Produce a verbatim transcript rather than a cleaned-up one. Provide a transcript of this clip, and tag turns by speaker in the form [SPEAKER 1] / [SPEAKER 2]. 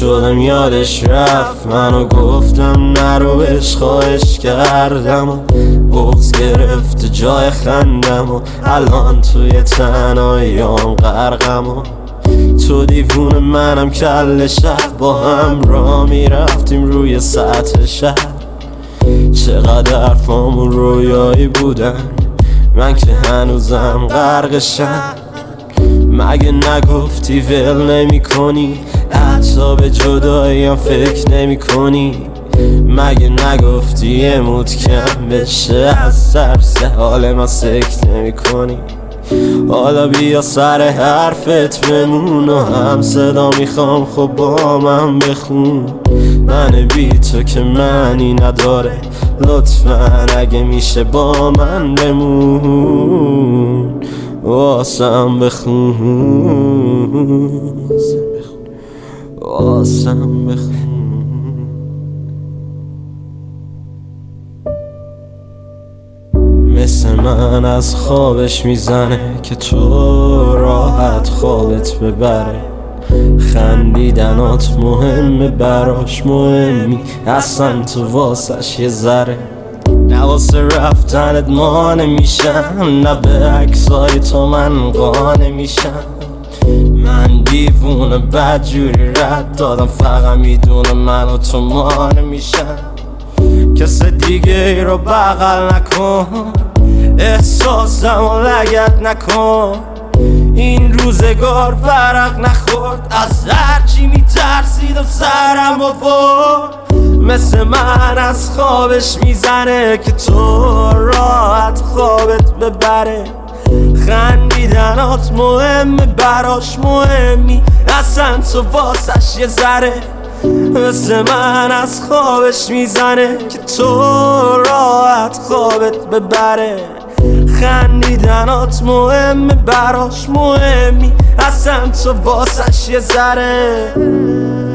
[SPEAKER 1] شدم یادش رفت، منو گفتم نرو بهش خواهش کردم و بغض گرفت جای خندم و الان توی تنهاییام غرقم و تو دیوون منم کل شب با هم را میرفتیم روی سطح شهر. چقدر حرفامون رویایی بودن، من که هنوزم غرقشم. مگه نگفتی ول نمی کنی، حتی به جداییم فکر نمی کنی؟ مگه نگفتی یه موت کم بشه از سر سه حال ما سکت نمی کنی؟ حالا بیا سر حرفت بمون و هم صدا میخوام خب با من بخون. من بی تو که معنی نداره، لطفاً اگه میشه با من بمون، واسم بخون، واسم بخون. مثل من از خوابش میزنه که تو راحت خوابت ببره. خندیدنات مهمه براش، مهمی اصلا تو واسش یه ذره. نه واسه رفتنت مانع میشم، نه به عکسای تو من قانع میشم. من دیوونه بدجوری رد دادم، فقط میدونم من و تو مانع میشم. کس دیگه ای رو بغل نکن، احساسم و لگت نکن. این روزگار فرق نخورد، از هرچی میترسیدم سرم ببرد. مثل من از خوابش میزنه که تو راحت خوابت ببره. خندیدنات مهمه براش، مهمی اصلا تو واسش یه ذره. مثل من از خوابش میزنه که تو راحت خوابت ببره. خندیدنات مهمه براش، مهمی اصلا تو واسش یه ذره.